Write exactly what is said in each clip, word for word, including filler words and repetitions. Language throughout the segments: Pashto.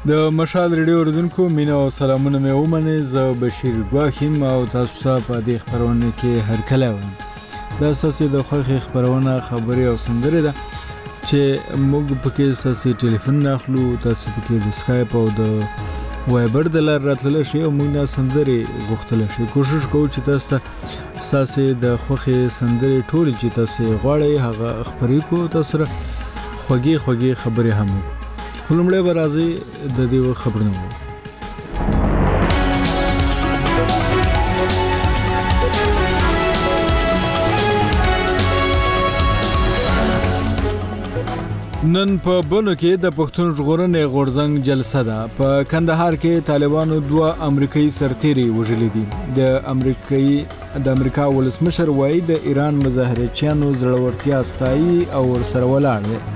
د مشال ریډیو اوریدونکو مینه او سلامونه مې ومنئ. زه بشیر ګواښ یم او تاسو ته په دې خپرونه کې هرکلی وایم. دا ستاسې د خوښې خپرونه خبرې او سندرې ده چې موږ پکې ستاسې ټلیفون اخلو، تاسو پکې د سکایپ او د وایبر د لارې راتللی شئ او موږ نه سندرې غوښتلی شئ. کوشش کوو چې تاسو ته ستاسې د خوښې سندرې ټولې چې تاسې غواړئ هغه خپرې کړو، تاسو سره خوږې خوږې خبرې هم وکړو. لومړی به راځئ د دې وخت خبرونه وو. نن په بنو کې د پښتون ژغورنې غورځنګ جلسه ده. په کندهار کې طالبانو دوه امریکایي سرتیري وژلي دي. د امریکایي د امریکا ولسمشر وایي د ایران مظاهرچیانو زړورتیا ستایي او ورسره ولاړ دی.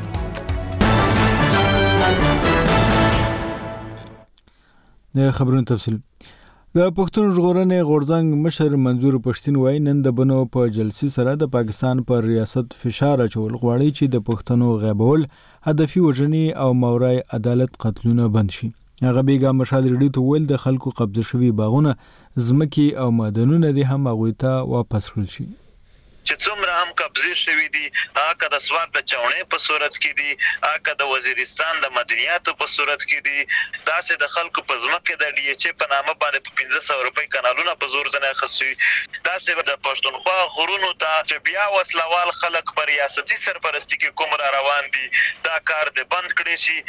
د خبرونو تفصیل. د پښتون ژغورنې غورځنګ مشر منظور پښتين وایي نن د بنو په جلسې سره د پاکستان پر ریاست فشار اچول غواړي چې د پښتنو غیبول، هدفي وژنې او مورای عدالت قتلونه بند شي. هغه بیګا مشال ریډیو ته ویل د خلکو قبضه شوي باغونه، ځمکې او معدنونه دي هم هغوی ته واپس کړل شي. چې څومره هم قبضې شوي دي، هغه که د سوات د چاونې په صورت کې دي، هغه که د وزیرستان د مدنیاتو په صورت کې دي، داسې د خلکو په ځمکه د ډي ایچ ای په نامه باندې په پنځه سوه روپۍ کانالونه په زور ځنې اخیست شوي. داسې د پښتونخوا غرونو ته چې بیا وسلوال خلک په ریاستي سرپرستي کې کوم را روان دي، دا کار د بند کړی شي.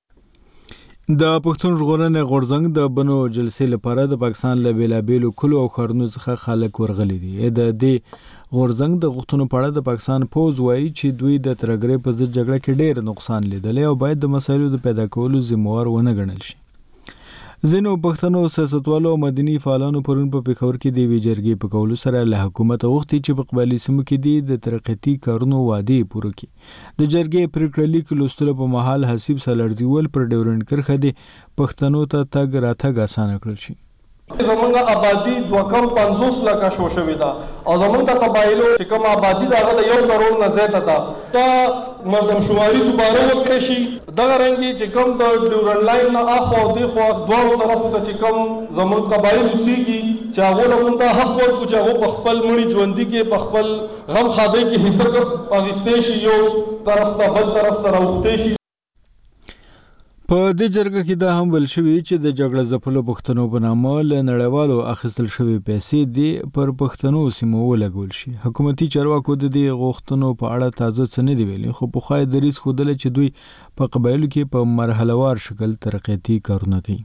د پښتون ژغورنې غورځنګ د بنو جلسې لپاره د پاکستان له بیلابیلو کلو او ښارونو څخه خلک ورغلي دي. د دې غورځنګ د غوښتنو په اړه د پاکستان پوځ وایي چې دوی د ترهګرۍ په ضد جګړه کې ډېر نقصان لیدلی او باید د مسایلو د پیدا کولو ذمهوار ونه ګڼل شي. ځینو پښتنو سیاستوالو او مدني فعالانو پرون په پېښور کې د یوې جرګې په کولو سره له حکومته غوښتي چې په قبایلي سیمو کې دي د ترقیتي کارونو وعدې پوره کړي. د جرګې پریکړه لیک لوستلو په مهال حسیب سالارزي ول پر ډیورنډ کرښه د پښتنو ته تګ راتګ اسانه کړل شي. زمونږ آبادی دوه کم پنځوس لکه شو شوې ده او زمونږ د قبایلو چې کوم آبادی ده هغه د یو کروڑ نه زیاته ده. دا مردم شماري دوباره وکړی شي. دغه رنګې چې کوم د ډیورنډ لاین نه اخوا او دېخوا دواړو طرفو ته چې کوم زمونږ قبایل اوسېږي چې هغو له مونږ ته حق ورکړو چې هغو په خپل مړي ژوندي کې په خپل غم ښادۍ کې حصه اخیستی شي، یو طرف ته بل طرف ته راوښتی شي. په دې جرګه کې دا هم ویل شوي چې د جګړه ځپلو پښتنو په نامه له نړیوالو اخیستل شوي پیسې دې پر پښتنو سیمو ولګول شي. حکومتي چارواکو د دې غوښتنو په اړه تازه څه نه دي ویلي، خو پخوا یې دریځ ښودلی چې دوی په قبایلو کې په مرحلهوار شکل ترقیتي کارونه کوي.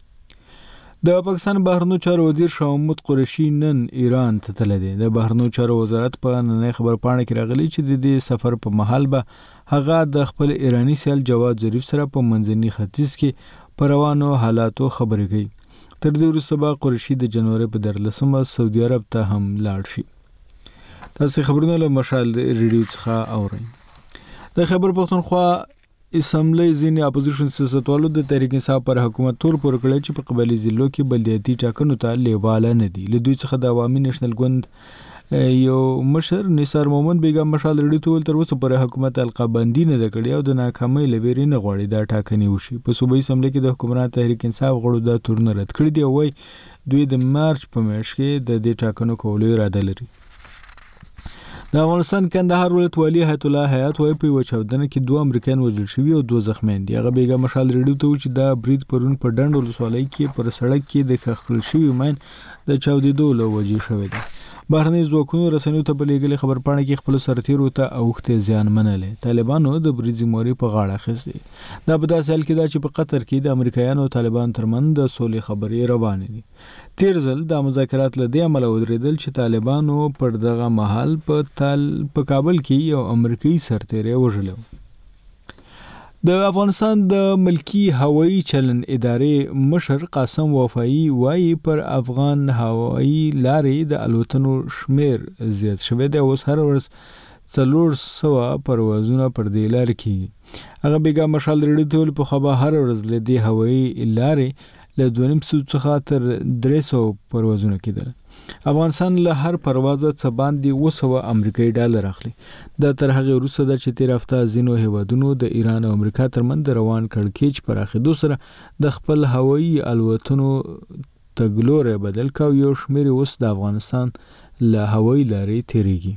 د پاکستان بهرنیو چارو وزیر شاه محمود قریشي نن ایران ته تللی دی. د بهرنیو چارو وزارت په نننۍ خبرپاڼه کې راغلي چې د دې سفر په مهال به هغه د خپل ایرانی سیال جواد ظریف سره په منځني ختیځ کې په روانو حالاتو خبرې کوي. تر دې وروسته به قریشي د جنوري په دیارلسمه سعودي عرب ته هم لاړ شي. تاسې خبرونه له مشال ریډیو څخه اورئ. د خیبر پښتونخوا اسمبلی ځینې اپوزیشن سیاستوالو د تحریک انصاف پر حکومت تور پورې کړی چې په قبایلي ضلعو کې بلدیاتي ټاکنو ته لیواله نه دي. له دوی څخه د عوامي نیشنل ګوند یو مشر نثار مومن بیګا مشال ریډیو ته ویل تر اوسه پورې حکومت القابندي نه ده کړې او د ناکامۍ له ویرې نه غواړي دا ټاکنې وشي. په صوبایي اسمبلۍ کې د حکمران تحریک انصاف غړو دا تورونه رد کړي دي او وایي دوی د مارچ په میاشت کې د دې ټاکنو کولو اراده لري. د افغانستان کندهار ولایت والي حیات الله حیات وایي په یوه چاودنه کې دوه امریکایان وژل شوي او دوه زخمیان دي. هغه بیګا مشال ریډیو ته ویل چې دا برید پرون په ډنډ ولسوالۍ کې پر سړک کې د ښخ کړل شوي ماین د چاودېدو له وجې شوی دی. بهرني ځواکونو رسنیو ته په لیږلې خبرپاڼه کې خپلو سرتیرو ته اوښتې زیان منلی. طالبانو د برید ذمهواري په غاړه اخیستې. دا په داسې حال کې ده چې په قطر کې د امریکایانو او طالبانو ترمنځ د سولې خبرې روانې دي. تیر ځل دا مذاکرات له دې امله ودرېدل چې طالبانو پر دغه مهال په تال په کابل کې یو امریکایي سرتیری وژلی و. د افغانستان د ملکی هوایی چلن ادارې مشر قاسم وفایی وایي پر افغان هوایی لارې د الوتنو شمیر زیات شوی دی. اوس هر ورځ څلور سوه پروازونه پر دې لارې کېږي. هغه بیګا مشال ریډیو ته ویل پخوا به هره ورځ له دې هوایي لارې له دوه نیم سوه څخه تر درې سوه پروازونه کېدل. افغانستان له هر پروازه څه باندې اوه سوه امریکایي ډالر اخلي. دا تر هغه وروسته ده چې تیر هفته ځینو هیوادونو د ایران او امریکا ترمنځ روان کړکېچ پراخېدو سره د خپل هوایي الوتنو تګلوری بدل کا، یو شمېر اوس د افغانستان له هوایي لارې تیریږي.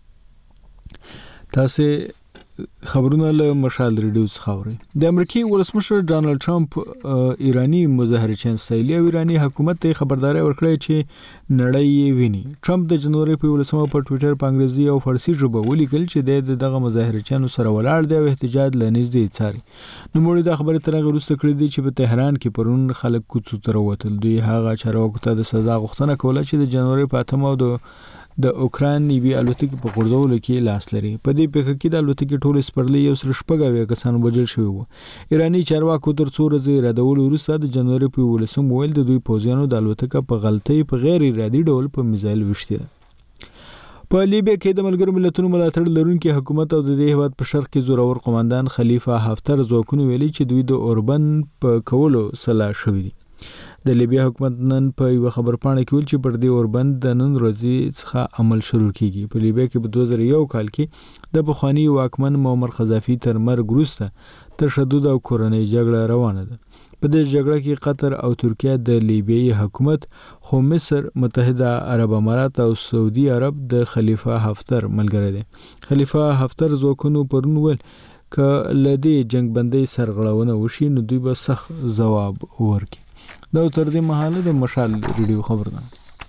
تاسې خبرونه له مشال ریډیو څخه اورئ. د امریکای ولسمشر ډانلډ ټرمپ ایرانی مظاهرچیان سایلي او ایرانی حکومت ته خبرداري ورکړه چې نړۍ یې ویني. ټرمپ د جنوري په ولسمه په ټوئیټر په انګریزي او فارسي ژبه ولیکل چې د دغه مظاهرچیانو سره ولاړ دی او احتجاج له نږدې څاري. نو موږ د خبرې تر هغه وروسته کړې دي چې په تهران کې پرون خلک کوڅو ته راوتل. دوی هغه چارواکو ته د سزا غوښتنه کوله چې د جنوري په اتمه او د د اوکراین نیوي الوتکې په غورځولو کې لاس لري. په دې پیښه کې د الوتکې ټول سپرلي یو سل شپږ اویا کسان وژل شوي وو. ایراني چارواکو تر څو ورځې ردولو وروسته د جنوري په یولسم ویل د دوی پوځیانو د الوتکه په غلطۍ په غیر ارادي ډول په میزایل ویشتې ده. په لیبیا کې د ملګرو ملتونو ملاتړ لرونکي حکومت او د دې هیواد په شرق کې زورور قوماندان خلیفه حفتر ځواکونو ویلي چې دوی د اوربن په کولو سلا شوي دي. د لیبیا حکومت نن په یو خبر پاڼه کې ویل چې پر دې اوربند د نن ورځې څخه عمل شروع کیږي. په لیبیا کې په دوه زره یو کال کې د پخوانی واکمن معمر قذافي تر مرګ وروسته تشدد او کورنۍ جګړه روانه ده. په دې جګړه کې قطر او ترکیه د لیبیایي حکومت، خو مصر، متحده عرب امارات او سعودي عرب د خلیفه حفتر ملګری دي. خلیفه حفتر ځواکونو پرون ویل که لدې جنگ بندۍ سرغړونه وشي نو دوی به سخت ځواب ورکړي. دا تر دې مهاله د مشال ریډیو خبرونه.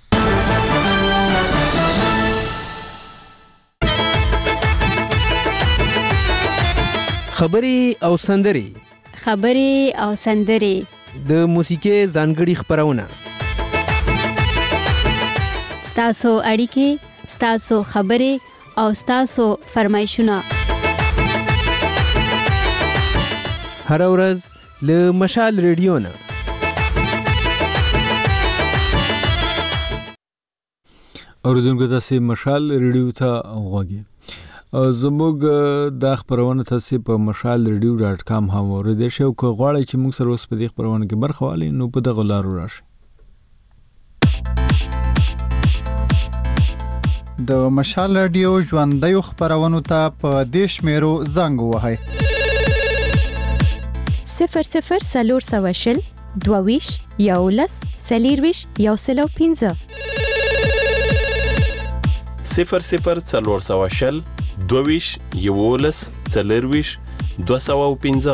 خبرې او سندرې خبرې او سندرې د موسیقي ځانګړي خبرونه ستاسو اړیکې، ستاسو خبرې او ستاسو فرمایشونه هر ورځ له مشال ریډیو نه. اوریدونکو تاسې مشال ریډیو ته غوږی. زموږ دا خبرونه تاسې په مشال ریډیو ډاټ کام هم اوریدئ شئ او که غواړئ چې موږ سره اوس په دې خبرونه کې برخه واخلئ نو په دغه لارو راشئ. د مشال ریډیو ژوندیو خبرونو ته په دې شمیرو زنګ ووهئ: صفر صفر څلور سوه شل دوه ویشت یولس څلېرویشت یو سل او پنځه صفر صفر څلور سوه شل دوه ویشت یولس څلېرویشت دوه سوه او پنځه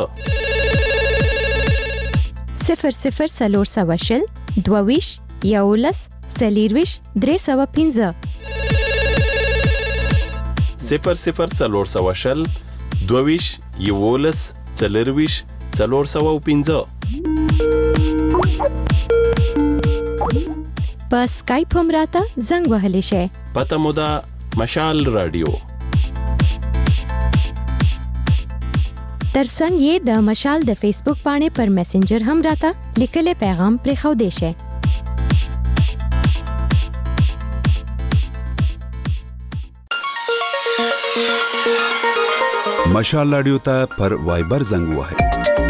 صفر صفر څلور سوه شل دوه ویشت یولس څلېرویشت درې سوه پنځه صفر صفر څلور سوه شل دوه ویشت یولس څلېرویشت څلور سوه او پنځه. په سکایپ هم راته زنګ وهلی شئ. پته مو ده مشال رادیو. ترڅنګ یې د مشال د فیسبوک پاڼې پر میسنجر هم راته لیکلی پیغام پرېښودی شئ. مشال رادیو ته پر وایبر زنګ وهئ: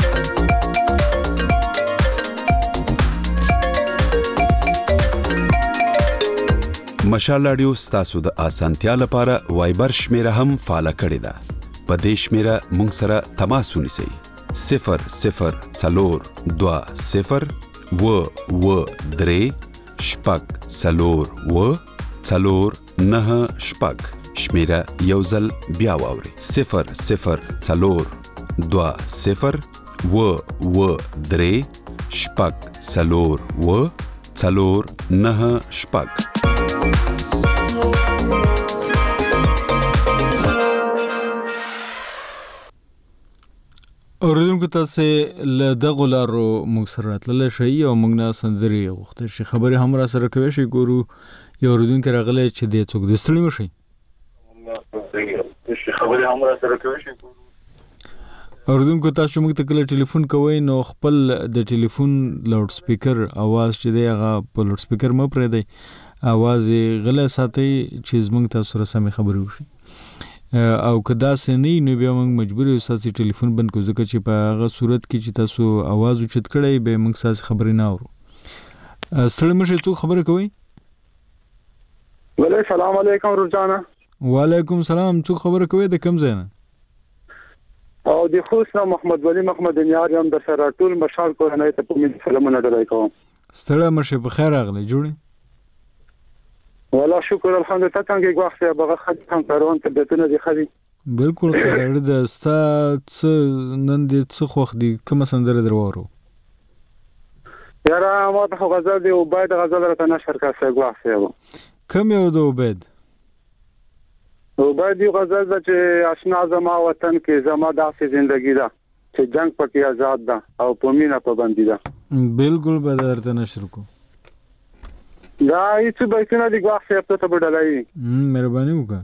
مشال رادیو ستاسو د اسانتیا لپاره وایبر شمیره هم فعال کړی ده. په دې شمیره مونږ سره تماس ونیسئ: صفر صفر څلور دوه صفر اوه اوه درې شپږ څلور اوه څلور نهه شپږ. شمیره یو ځل بیا واورئ: صفر صفر څلور دوه صفر اوه اوه درې شپږ څلور اوه څلور نهه شپږ. اوریدونکو تاسې له دغو لارو موږ سره راتللی شئ او موږ نه سندرې غوښتلی شئ. خبرې هم را سره کوی شئ. ګورو یو اوریدونکی راغلی چې دی څوک دی. ستړي مه شئ. اوریدونکو تاسو موږ ته کله ټلیفون کوئ نو خپل د ټلیفون لاوډ سپیکر اواز چې دی هغه په لاوډ سپیکر مه پرېږدئ. اواز یې غلی ساتئ چې زموږ تاسو سره سمې خبرې وشي. او که داسې نه وي نو بیا موږ مجبور یو ستاسې ټلیفون بند کړو، ځکه چې په هغه صورت کې چې تاسو اواز اوچت کړی بیا موږ ستاسې خبرې نه اورو. ستړي مه شئ. څوک خبرې کوئ؟ ولی سلام علیکم رجانا. وعلیکم سلام. څو خبره کوي د کم ځای نه؟ او د خوست نه محمد ولی محمد نیار یم د سره ټول مشال کورنۍ ته په مې سلامونه ډالای کوم. ستړی مشه په خیر راغلی جوړي؟ والله شکر الحمدلله. څنګه وخت یا بغه خد هم کاروان ته دتونه دي خدي. بالکل قرار د ستا څه نن دې څه خوخ دي کوم سندره دروورو؟ یاره ما ته غزل دی او باید غزل راته نشر کاسه غواخه. کوم یو د عبید؟ او باید یو غزل ده چې آشنا زما وطن کې زما داسې ژوندۍ ده چې جنگ پکې آزاد ده او په مینا پابندي ده. بالکل به درته نشر کو. دا هیڅ بیتونه دی غواخه ته په ډلای. مهرباني وکړه.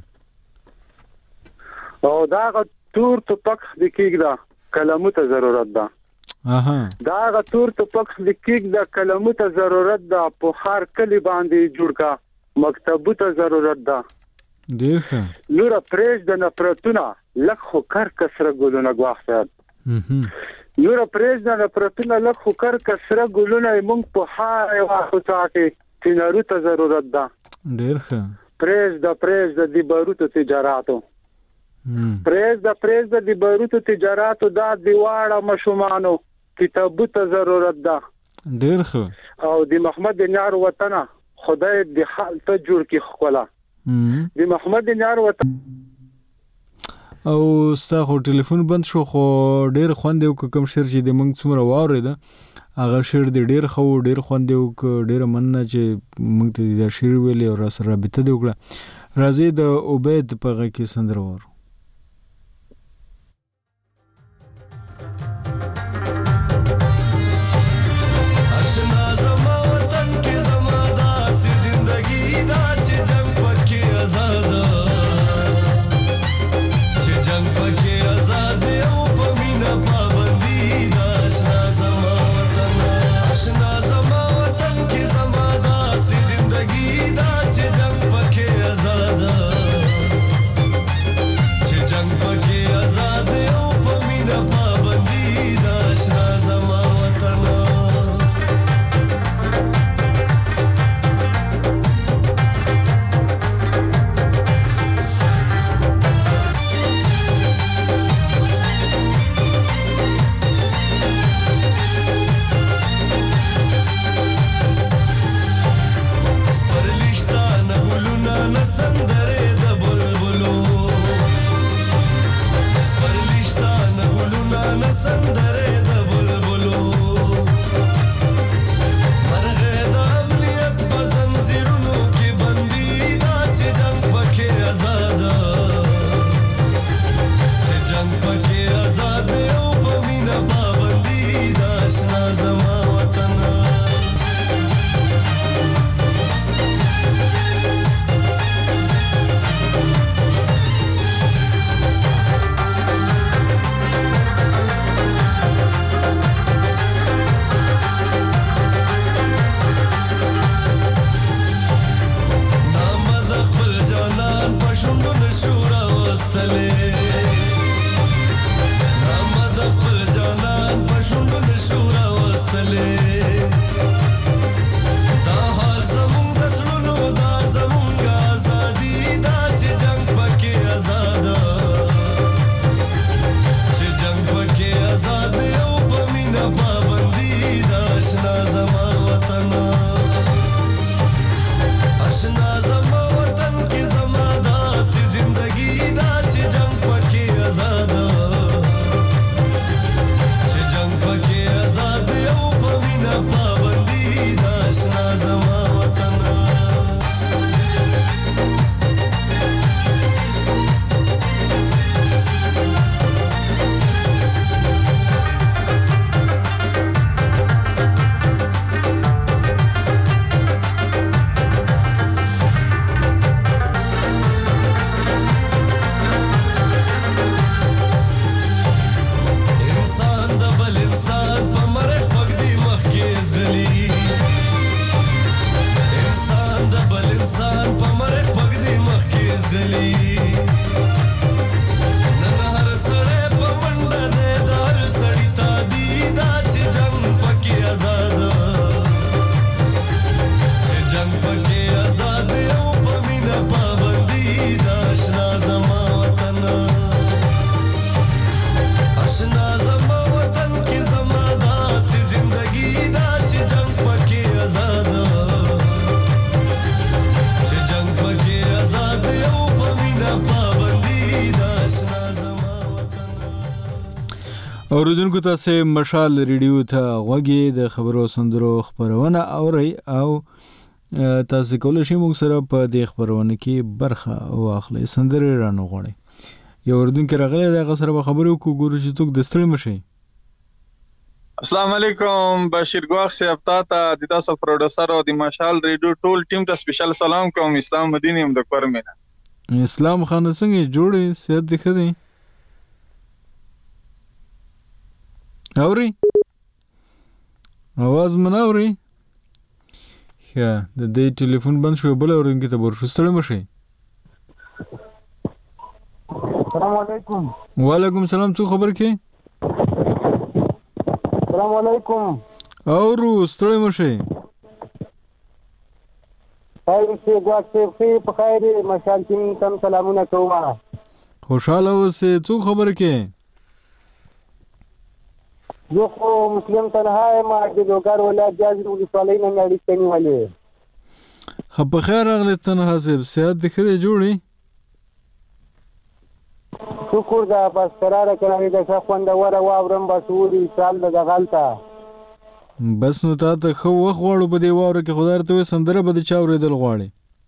او دا غ تور ټوپک د کېږه کلمو ته ضرورت ده. اها دا غ تور ټوپک د کېږه کلمو ته ضرورت ده. په هر کلی باندې جوړ کا مکتبو ته ضرورت ده. ډیر ښه. نور پرېج د نفرتونه لک خو کر کسره ګلونه غواخه. نور پرېج د نفرتونه لک خو کر کسره ګلونه مونږ په هاي واخو ساته تینارو ته ضرورت ده. ډیر ښه. پرېج د پرېج د دی باروتو تجارتو. پرېج د پرېج د دی باروتو تجارتو دا دیواړه مشومانو کتابو ته ضرورت ده. ډیر ښه. او د محمد نیار وطن خدای د حال ته جوړ کی خپل. د محمد نیار وطن او ستا خو ټلیفون بند شو خو ډیر خوند یو کوم شعر چې د موږ څومره واورید هغه شعر د ډیر خو ډیر خوند یو ډیر مننه چې موږ ته د شعر ویلې او را سره رابطه دی وکړه. راځي د عبید په غږ کې سندره وورو. اوریدونکو تاسو مشال ریډیو ته غوږی د خبرو سندرو خبرونه اوري او تاسو کولای شئ موږ سره په دې خبرونه کې برخه واخلئ. سندره رانه غواړي یو اوریدونکو راغلی دا سره خبرو کو ګورو چې توک د ستړي مشي. السلام علیکم بشیر ګواخ صاحب تاته د تاسو پروډوسر او د مشال ریډیو ټول ټیم ته سپیشل سلام کوم. اسلام مدینی هم د کورمینا. اسلام خان څنګه جوړې صحت دې ښه دی؟ اوري आवाज مناوري ښه د دې ټلیفون بند شو بل اورونکي ته ورشو ستړي مشي. السلام علیکم. وعلیکم السلام. څه خبر کې؟ السلام علیکم. اورو ستړي مشي. خیر شه ګواکې په په خیر مشال کې تم سلامونه کوم. خوشاله اوسې. څه خبر کې؟ یو خو مسلم تنها ما د لوګر ولایت جاجر ولسوالۍ نه مې اړیکې نیولې. خو په خیر راغلی تنها صاحب صحت دې ښه دی جوړې؟ شکر ده بس قراره کړی ده ښه خوندوره واورم بس اوري سال ده دغلته بس نو تا ته ښه وخت غواړو په دې واوره کې خدای ته وایي سندره به د چا اورېدل غواړې؟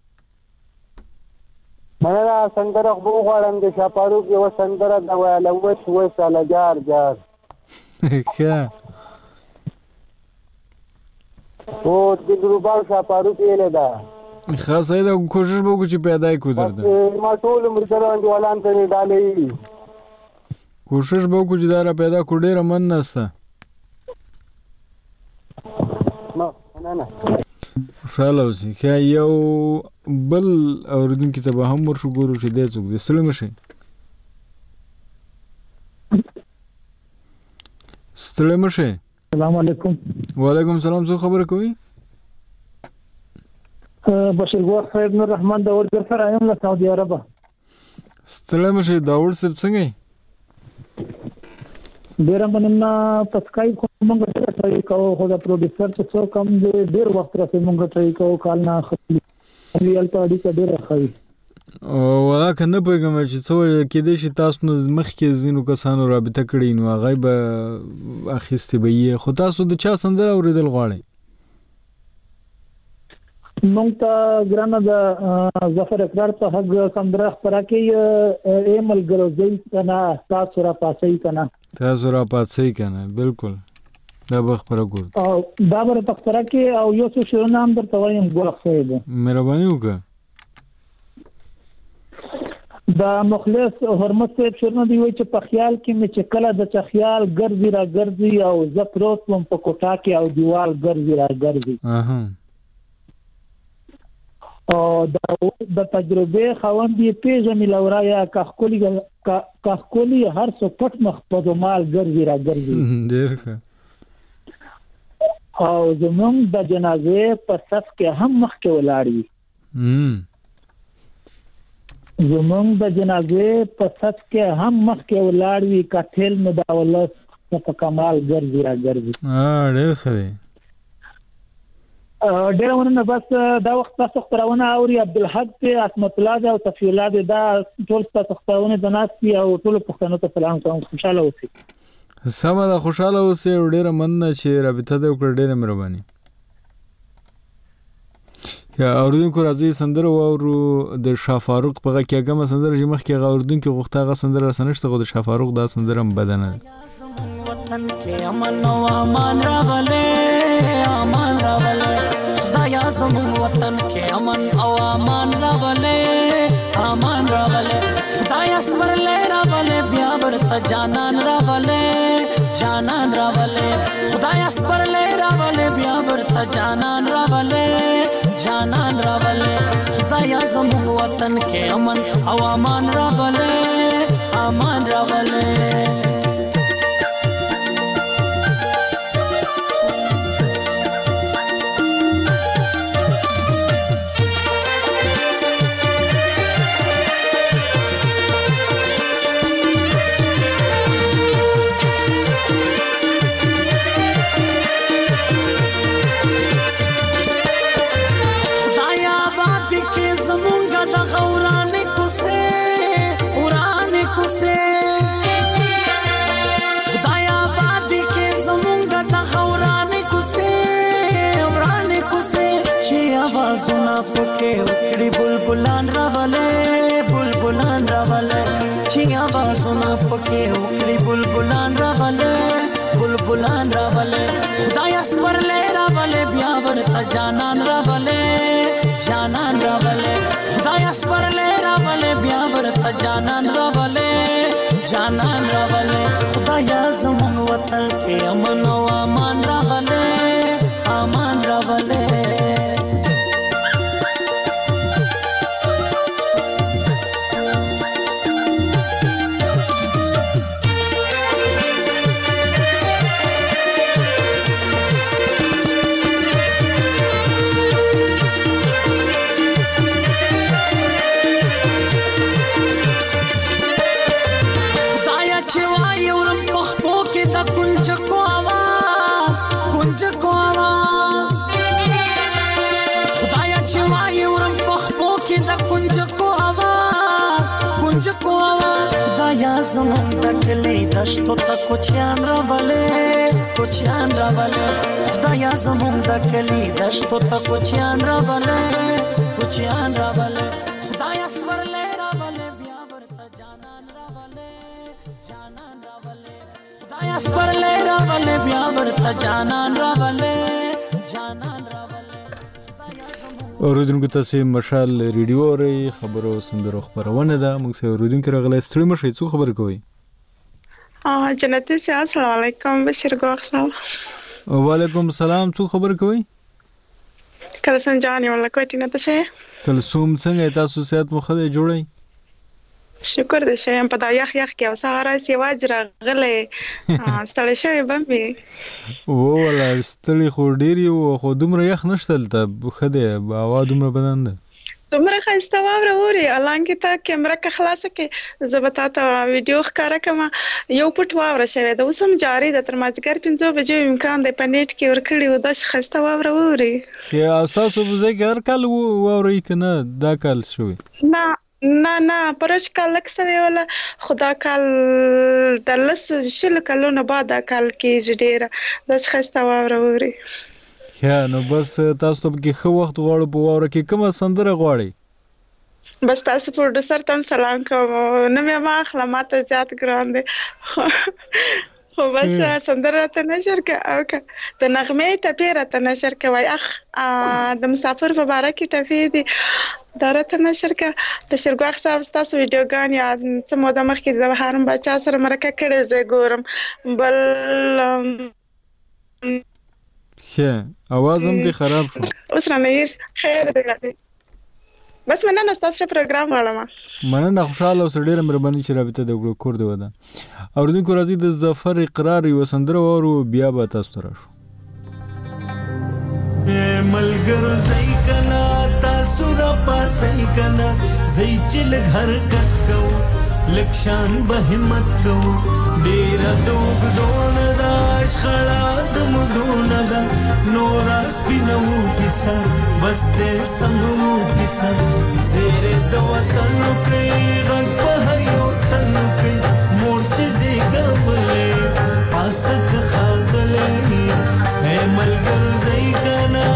مننه سندره خو به وغواړم د شاپاروک یوه سندره ده ویله وس وس اله جار جار ښه او د ګروبال شاپاروک یېلې ده. ښه صحیح ده کوشش به وکړو چې پیدا یې کړو درته. ما ټول عمر سره انډیوالان ته یې ډالۍ کوشش به وکړو چې دا را پیدا کړو. ډېره مننه سته. مننه. خوشحاله اوسئ. ښه یو بل اورېدونکي ته به هم ورشو ګورو چې دی څوک دی. ستړي مشئ. ستړي مشئ. السلام علیکم. وعلیکم السلام. څه خبره کوي؟ بشیر ګواخ صاحب نور رحمان داود در سره یم له سعودي عربه. ستړي مشئ. داود صاحب څنګه یې؟ ډېره مننه. په سکایپ خو موږ ډېره ټرای کوو خو د پروډیوسر چې څوک هم دی ډېر وخت راځي موږ ټرای کوو کال نه اخلي هلته اړیکه ډېره ښه وي. ولاکه نه پوهېږم چې څه وجه کېدای شي تاسو نو مخکې ځینو کسانو رابطه کړې نو هغوی به اخیستې به یې خو تاسو د چا سندره اورېدل غواړئ؟ موږ ته ګرانه د ظفر اقرار په حق سندره خپره کوي ای ملګرو ځئ که نه تاسو راپاڅئ که نه تاسو راپاڅئ که نه بالکل دا به خپره کړو. او دا به راته خپره کوي او یو څو شعرونه هم درته وایم ګواښ صاحب. مهرباني وکړه. دا مخلص حرمت صاحب شعرونه دی وایي چې په خیال کې مې چې کله د چا خیال ګرځي را ګرځي او زه پروت وم په کوټه کې او دیوال ګرځي را ګرځي. او د تجربې خاوند یې پېژني لورایه که ښکلي هر څه پټ مخ په دمال ګرځي را ګرځي. ډېر ښه. او زمونږ د جنازې په صف کې هم مخکې ولاړ وي. زمونږ د جنازې په صف کې هم مخکې ولاړ وي کټیل مې دا ولس په کمال ګرځي را ګرځي. ډېر ښه دی. ډېره مننه. بس دا وخت تاسو خپرونه اوري عبدالحق دی عصمت الله دی او صفي الله دی دا ټول تاسو خپرونه د ناست دي او ټولو پښتنو ته سلام کوم. خوشحاله اوسئ. سمه ده خوشحاله اوسئ او ډېره مننه چې رابطه دې وکړه. ډېره مهرباني. یا اوریدونکو راځي سندره واورو د شاه فاروق په غږ کې هغه سندره چې مخکې هغه اوریدونکو غوښته هغه سندره رسنشته خو د شاه فاروق دا سندره هم بده نه ده. وطن کې امن او امان راغله امان راغله خدایا زموږ وطن کې امن او امان راغله امان راغله خدایا سپرلې راغله بیا ورته جانان راغله جانان راغله خدایا سپرلې راغله بیا ورته جانان راغله جانان راغله خدایا زموږ وطن کې امن او امان راغله امان راغله. आवाजونه پکې وکړي بلبلان راولې بلبلان راولې چې आवाजونه پکې وکړي بلبلان راولې بلبلان راولې خدای اسمر لې راولې بیا ورته جانان راولې جانان راولې خدای اسمر لې راولې بیا ورته جانان راولې جانان راولې خدایا زموږ وطن کې امن او امان راولې امان راولې زمون دکلی دشتو تا کوچیان راولې کوچیان راولې خدایا زمون دکلی دشتو تا کوچیان راولې کوچیان راولې خدایا سورلې راولې بیا ورته جانان راولې جانان راولې خدایا سورلې راولې بیا ورته جانان راولې جانان اوریدونکو تاسو مشال ریډیو اورئ خبرو سندرو خبرونه ده موږ سره اوریدونکو راغلی ستړي مشئ څو خبر کوي اه جنتی سي السلام علیکم بشیر ګوخ صاحب وعلیکم السلام څو خبر کوي کلسون جاني ولا کوټی نه تشه کلسوم څنګه تاسو صحت مو خدای جوړی شکر دې شه په دا یخ یخ کې او سهار سي واجر غلې ستړي شوی بمبي او ولا ستړي خو ډیر یو خو دومره یخ نشتل ته خدای هوا دومره بدن ده دومره خسته واوره وره الانګه ته کیمرا که خلاصه کې زبتا ته ویډیو ښکارا کما یو پټ واوره شوی ده اوسم جاری ده تر مازګر پنځه بجې امکان دی په نیټ کې ورکړی و د خسته واوره وره یا اساسو بزې ګر کال واوره کنه دا کال شوی نه نه نه پرچ کال لک سوي ولا خدا کال د لس شل کلونه بعد کال کې ډیره د خسته واوره وره یا نو بس تاسو ته کې خو وخت غواړو په واوره کې کومه سندره غواړي بس تاسو پروډوسر ته سلام کوم نو مې ما اخلا ماته زیات ګران دي خو بس سندره ته نشر کا او کا د نغمه ټپه را ته نشر کوي اخ د مسافر مبارک ټپه دي دارته نشر کا بشیر ګوخ صاحب تاسو ویډیوګان یا څه موده مخکې د هارم بچا سره مرکه کړې زه ګورم بل ښه आवाज هم دې خراب شو اوس را نه خیر دی بس مننه تاسو پروګرام وړم مننه خوشاله او ډیره مهرباني چې رابطه د وګړو کور دی ودا اوردونکو راځي د ظفر اقرار یو سندره ورو بیا به تاسو راشو ملګر زئی کنا تاسو را پاسای کنا زئی چل گھر کټ کو لکشان به همت کو ډیر دوګ دون داش خړا دم دون دا نوراس بینو کیسه بس دې سمو کیسه زیره د وطن کې غږ په هر یو تن کې مورچې زیګولې پاسک خاغلې اے ملګر زئی کنا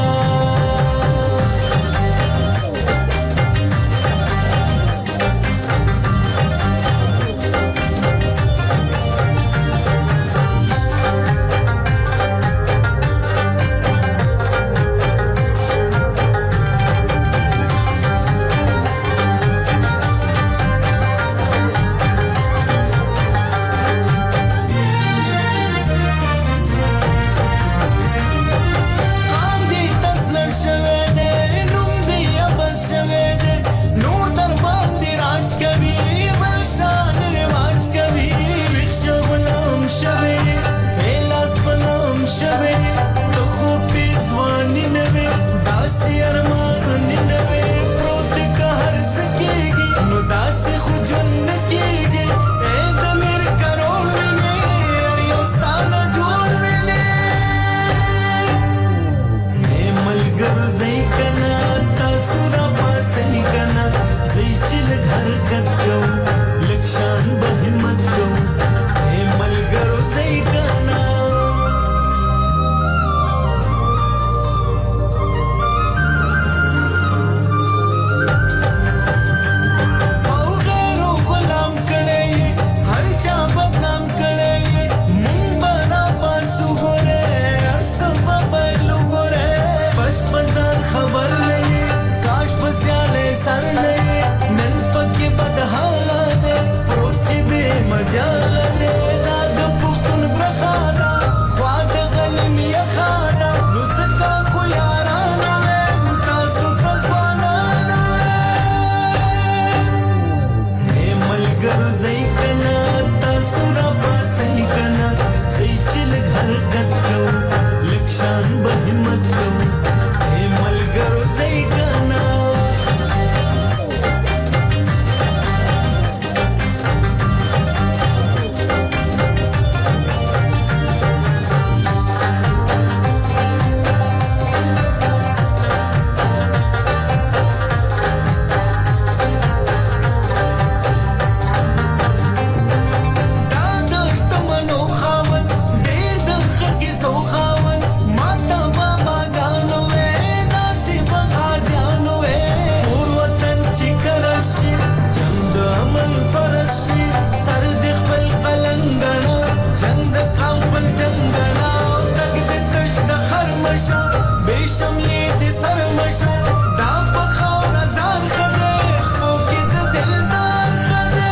سر دا په خاوره ځان ښه دی خو کې د دلدار ښه دی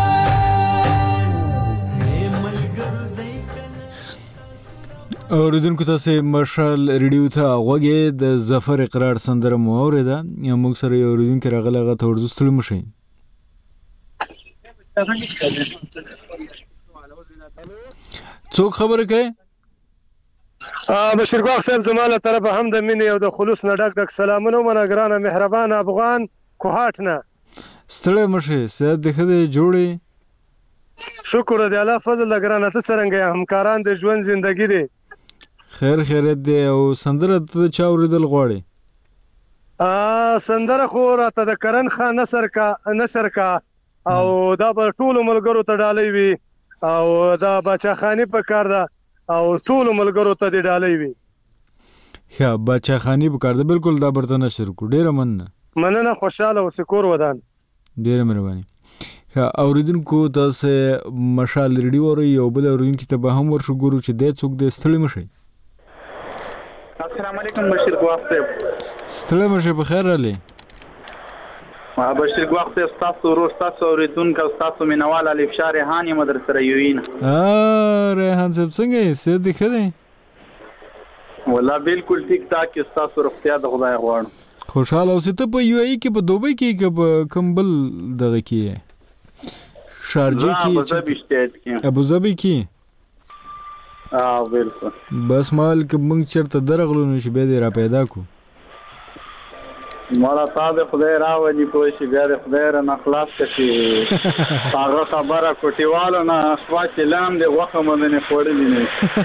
مې ملګرو ځای اوریدونکو تاسې مشال ریډیو ته غوږې د ظفر اقرار سندره مو اورېده موږ سره یو اوریدونکی راغلی هغه ته ورته ستړي مه شئ څوک خبره کوي بشیر ګواښ صاحب زما له طرفه هم د مینې او د خلوص نه ډک ډک سلامونه ومنه ګرانه مهربان افغان کوهاټ نه ستړی مه شئ صحت دې ښه دی جوړ یې شکر دی الله فضل د ګرانه ته څرنګه یې همکاران د ژوند زندګي دی خیر خیریت دی او سندره ته چا اورېدل غواړې سندره خو راته د کرن خان نثر کا نشر کا او دا به ټولو ملګرو ته ډالۍ وي او دا باچاخاني په کار ده او ټولو ملګرو ته دې ډالۍ وي ښه باچاخاني په کار ده بالکل دا برته نشر کړو ډېره مننه مننه خوشحاله اوسې کور ودان ډېره مهرباني ښه اوریدونکو تاسې مشال ریډیو اورئ یو بل اوریدونکي ته به هم ورشو ګورو چې دی څوک دی ستړي مه شئ السلام علیکم بشیر ګواښ صاحب ستړی مه شئ په خیر راغلی بشیر ګواښ صاحب ستاسو ورور ستاسو اورېدونکی او ستاسو مینوال الفشار ریحان یم در سره یو وینه ریحان صاحب څنګه یې صحت دې ښه دی والله بالکل ټیک ټاک یې ستاسو روغتیا د خدای غواړم خوشحاله اوسې ته په یو ای کې په دوبۍ کې که په کوم بل دغه کې یې شارجې کې ابوظبي شټیټ کې ابوظبي کې اه بالکل بس مال که موږ چېرته درغلو نو چې بیا دې را پیدا کړو مالا تا د خدای راولي پوه شي بیا د خدای رانه خلاص که چې هغه خبره کوټیوالو نه شوه چې لام دې غوښه مو مې خوړلي نه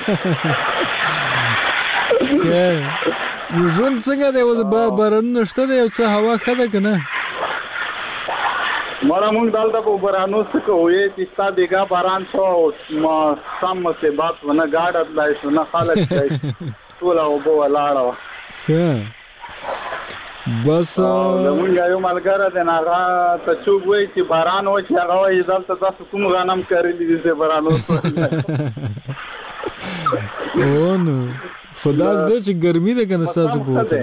ژوند څنګه دی اوس بارانونه شته دی یو څه هوا ښه ده که نه مالا مونږ دلته په بارانو څه کوو یې چې ستا بېګا باران شو او سم مصیبت ونه ګاډه تلای شو نه خلک ټوله اوبه ولاړه وه ښه بس زمونږ یو ملګری دی نو هغه ته څوک وایي چې باران و چې هغه وایي دلته تاسو کوم غنم کرلي دي چې باران وشو او نو خو داسې دی چې ګرمي ده که نه ستاسو په وطن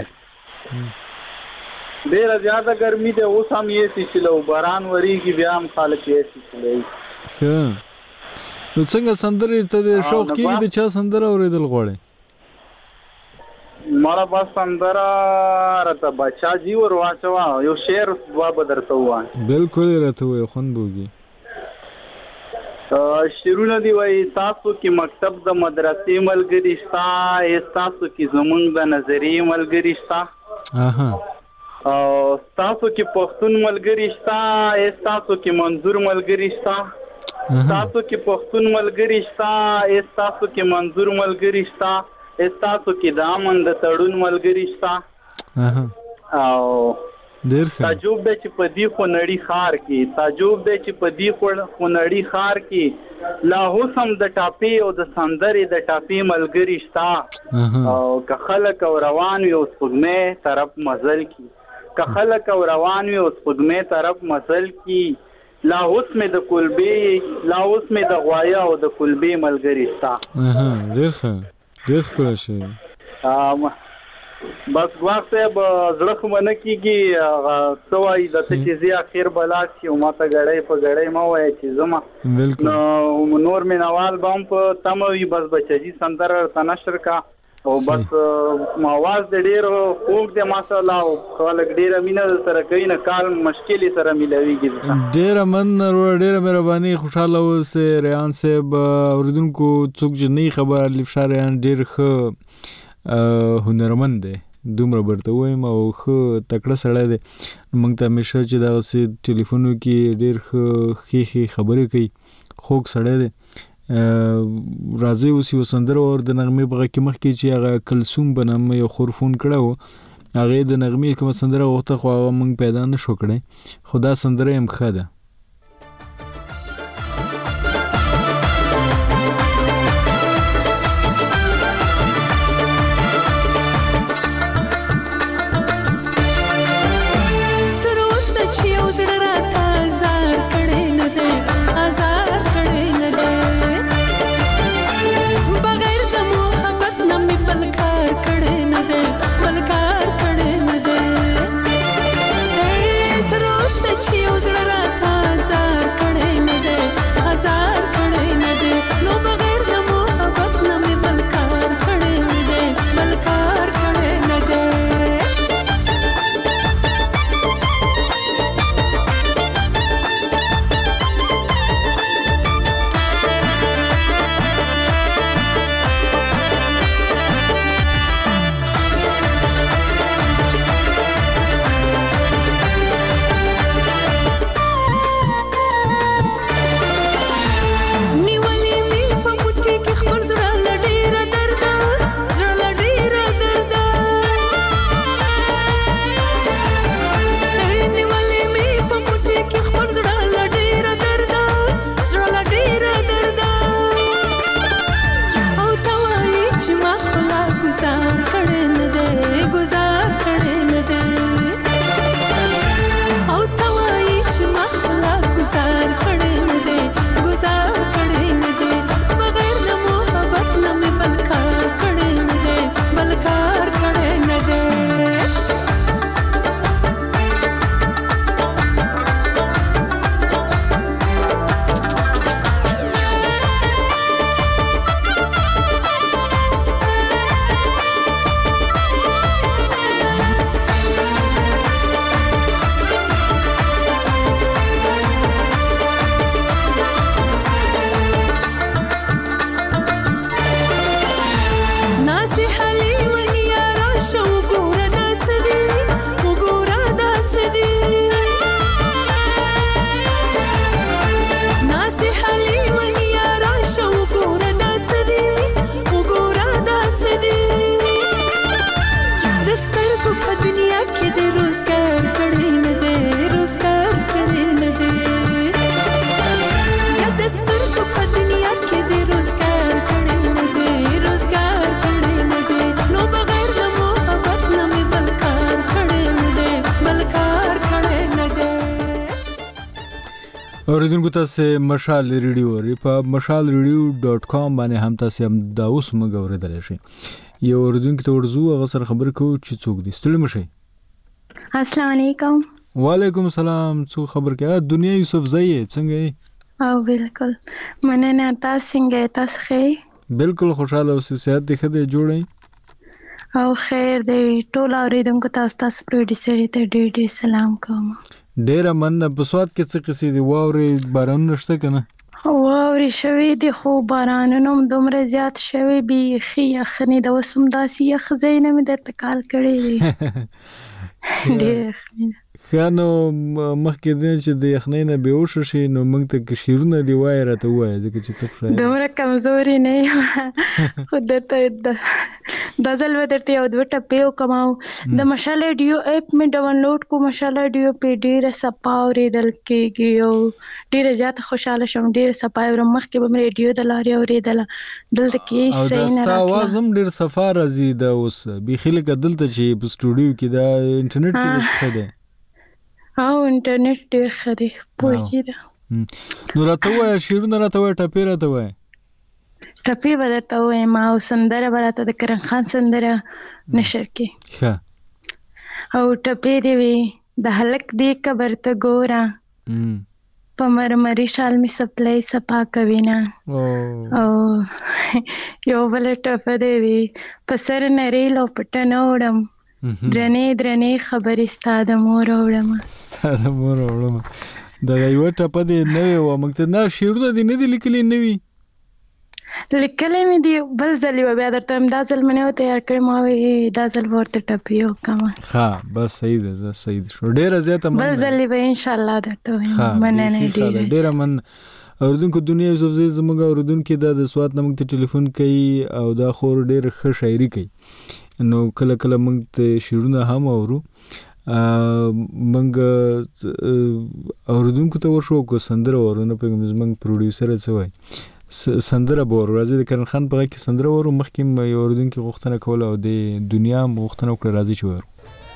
ډېره زیاته ګرمي ده اوس هم یې سیسله و باران وریږي بیا هم خلک یې سیسله ښه نو څنګه سندرې ته د شوق کېږي د چا سندره اورېدل غواړې مړه بس سندره راته بچا جي ور واچوه یو شعر دوه به درته ووایم بالکل یې راته ووایه خوند به وکړي شعرونه دي وایي تاسو کې مکتب د مدرسې ملګري شته ستاسو کې زمونږ د نظریې ملګري شته او ستاسو کې پښتون ملګري شته ستاسو کې منظور ملګري شته ستاسو کې پښتون ملګري شته ستاسو کې منظور ملګري شته ستاسو کې د امن د تړون ملګري شته او ډېر ښه تعجب دی چې په دې خونړي ښار کې تعجب دی چې په دې خونړي ښار کې لا اوس هم د ټاپې او د سندرې د ټاپې ملګري شته او که خلک او روان وي او سپوږمۍ طرف مزل کي که خلک او روان وي او سپوږمۍ طرف مزل کي لا اوس مې د کلبې لا اوس مې د غوايه او د کلبې ملګري شته ډېر ښه ډېر ښکلی شوی بس ګواښ صاحب زړه خو به نه کېږي څه وایي درته چې زه اخر به لاړ شي او ما ته ګړۍ په ګړۍ مه وایه چې ځمه نو نور مینوال به هم په تمه وي بس بچجي سندره ورته نشر کا او بس اواز د ډېر خوږ دی ماشاءالله او خلک ډېره مینه سره کوي نه کال مشکلې سره میلاویږي ډېره مننه وروره ډېره مهرباني خوشحاله اوسې ریحان صاحب اورېدونکو څوک چې نه خبر الفشار ریحان ډېر ښه هنرمند دی دومره برته وایم او ښه تکړه سړی دی موږ ته همیشه چې دغسې ټلیفونو کې ډېر ښه ښې ښې خبرې کوي خوږ سړی دی راځئ اوس یوه سندره اور د نغمې په غږ کې مخکې چې هغه کلثوم په نامه یو خور فون کړی و هغې د نغمې کومه سندره غوښته خو هغه موږ پیدا نه شو کړی خو دا سندره یې هم ښه ده بغیر د محبت نه مې بل کار کړی نه دی بل کار کړی نه دی اوریدونکو تاسو مشال ریډیو ری په مشال ریډیو ډاٹ کام باندې هم تاسو هم دا اوس موږ اوریدل شي. یو اوریدونکو ته ورزو هغه سره خبر کوو چې څوک دي. ستړي مشي. السلام علیکم. وعلیکم السلام. څو خبر کې دنیا یوسف زئی څنګه؟ او بالکل مننه. تاسو څنګه تاسو ښه؟ بالکل خوشاله اوسئ. صحت دې ښه دی جوړئ او خیر دی. ټول اوریدونکو تاسو تاسو پروډوسر ته ډېر ډېر سلام کوم. ډېر مننه. په سواد کې څه قصې دي؟ واورې باران نشته کنه؟ واورې شوي دي خو بارانونه هم دومره زیات شوي بیخي یخني ده. اوس هم داسې یخ ځای نه مې درته کال کړی دی. ډېر یخني ده. ښه نو مخکې دی چې د یخنۍ نه بېهوشه شي نو موږ ته شعرونه دې وایه راته ووایه ځکه چې ته خوشحاله دومره کمزوري نه یم خو درته دا ځل به درته یو دوه ټپې وکړم. او د مشال ریډیو اپ مې ډاونلوډ کړو. مشال ریډیو پې ډېره صفا اورېدل کېږي او ډېره زیاته خوشحاله شوم. ډېره صفا اورم. مخکې به مې ریډیو د لارې اورېدله دلته کې هېڅ صحیح نه راتله. او دا ستا اواز هم ډېر صفا راځي. دا اوس بیخي لکه دلته چې په سټوډیو کې دا انټرنېټ کې داسې ښه دی. او انټرنیټ ډېر ښه دی. پوجي ده. نو راته ووایه شعرونه راته وایه ټپې راته وایه. ټپې به درته ووایم او سندره به راته د کرم خان سندره نشر کړي. ښه. او ټپې دې وي د هلک دې قبر ته ګوره په مرمري شال مې سپلی صفا کوینه. او یو بله ټپه دې وي په سر نریل او پټنه وړم درنې درنې خبرې ستا د مور وړم. ستا د مور وړم. دغه یوه ټپه دې نوې وه. موږ ته نه شعرونه دې نه دي لیکلي نوي؟ لیکلی مې دي. بل ځل یې به بیا درته وایم. دا ځل مې نه و تیار کړی. ما وایي دا ځل به ورته ټپې وکړم. ښه بس صحیح ده. زه صحیح ده شو. ډېره زیاته مننه. بل ځل یې به انشاءالله درته وایم. مننه ډېره ډېره مننه. اوریدونکو دنیا یوسف زئی زموږ اوریدونکي دا د سوات نه موږ ته ټلیفون کوي او دا خور ډېر ښه شاعري کوي. نو کله کله موږ ته شعرونه هم اورو. موږ اوریدونکو ته ورشو که سندره اورو. نه پوهېږم زموږ پروډیوسر څه وایي. سندره به اورو. راځئ د کرن خان په غږ کې سندره اورو. مخکې یو اورېدونکي غوښتنه کوله او د دنیا هم غوښتنه وکړه. راځئ چې واورو.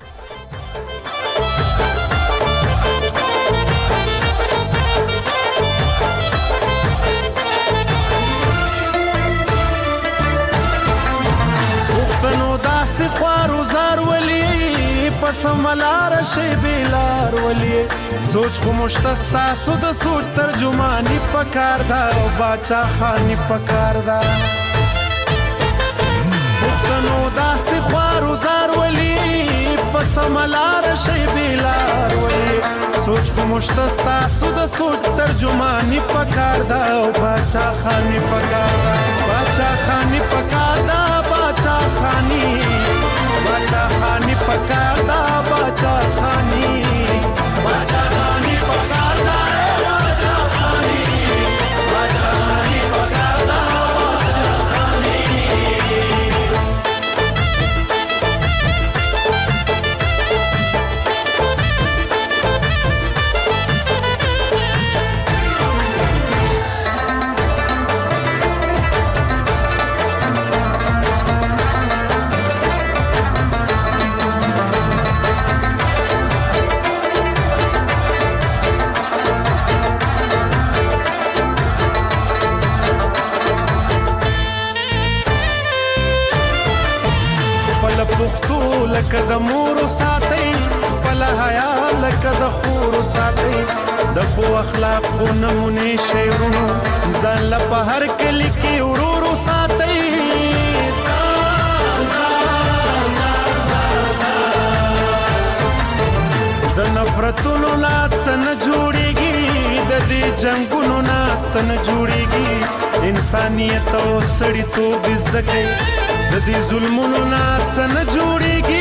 سملار شی بیلار ولی سوچ خو مشتستا سو د سوچ ترجمانی پکار دا او باچا خانی پکار دا پښتنو داسې خوارو زار ولی پسملار شی بیلار ولی سوچ خو مشتستا سو د سوچ ترجمانی پکار دا او باچا خانی پکار دا باچا خانی پکار دا باچا خانی باچا خانی پکار دا باچا خانی باچا خانی پکار دا باچا خانی باچا خانی پکار دا باچا خانی لکه د مور ساتي خپل حیا لکه د خور ساتي د خو اخلاق کو نمونه شعرونو ځان له په هر کلی کې ورورو ساتي د نفرتونو نات سن جوړيږي د دې جنگونو نات سن جوړيږي انسانيت او سړیتوب زده د دې ظلمونو نات سن جوړيږي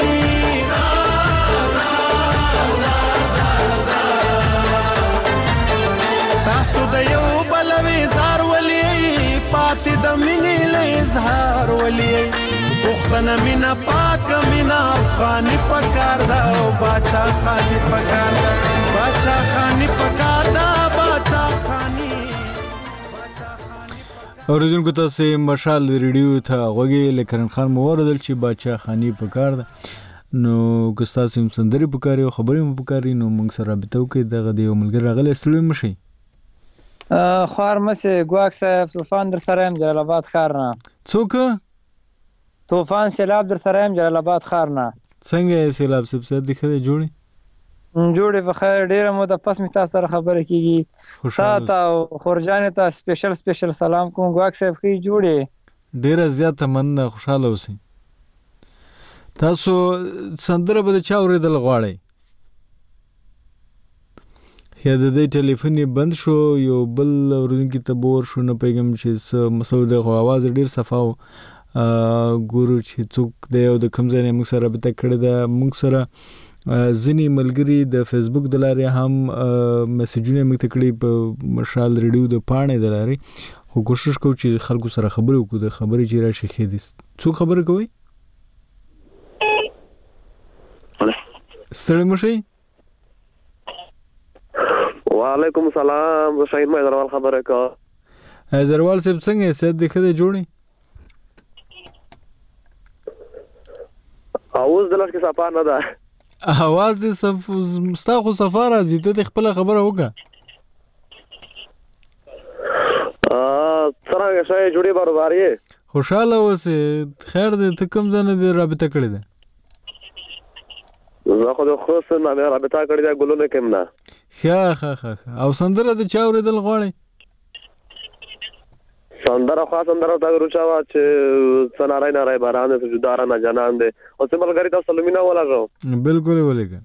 تاسو د یو بل وزار ولي پاتې د مینې له اظهار ولي پښتنه مینا پاک مینا افغاني پکار دا او باچا خاني پکار دا باچا خاني پکار دا باچا خاني اوریدونکو تاسو مشال ریډیو ته غوږی لکرن خان مو اوریدل چې باچا خانی پکار ده. نو که ستاسو هم سندرې پکاري او خبرې هم پکاري نو موږ سره رابطه وکړئ. دغه د یو ملګري راغلی ستړي مه شئ. خوار مسې ګواک صاحب طوفان در سره یم جلال آباد ښار نه. څوک؟ طوفان سیلاب در سره یم جلال آباد ښار نه. څنګه یې سیلاب صاحب صحت دې ښه دی؟ جوړې جوړې په خیر. ډېره موده پس مې تاسو سره خبرې کېږي. تا ته او خورجانې ته سپیشل سپیشل سلام کوم. ګواک صاحب ښې جوړې. ډېره زیاته مننه. خوشحاله اوسئ. تاسو سندره به د چا اورېدل غواړئ؟ یا د دې ټلیفون یې بند شو یو بل اورېدونکي ته به ورشو نه پوهېږم چې څه مسله دی خو اواز یې ډېر صفا و. ګورو چې څوک دی او د کوم ځای نه موږ سره رابطه کړې ده. موږ سره ځینې ملګري د فیسبوک د لارې هم میسیجونه موږ ته کړي په مشال ریډیو د پاڼې د لارې. خو کوشش کوو چې خلکو سره خبرې وکړو. د خبرې چې راشي ښې دي. څوک خبرې کوئ؟ ستړي مه شئ. وعلیکم السلام. زه شهید حیدروال خبره کوم. حیدروال صاحب څنګه یې؟ صحت دې ښه دی؟ جوړې اوس د لږ کې صفا نه ده. اواز دې ستا خو صفا راځي. ته دې خپله خبره وکړه. څرنګه شی جوړې بروبار یې؟ خوشحاله اوسې. خیر دی. ته کوم ځای نه دې رابطه کړې ده؟ زه خو د خوست نه مې رابطه کړې ده ګلونه کې نه. ښه ښه ښه. او سندره د چا اورېدل غواړئ؟ سندره خوا سندره ته روچا وا چې څه ناری ناری باران دی جدا رانه جانان دی. او څه ملګري تاسو سلمینه ولګو. بالکل یې ولګه.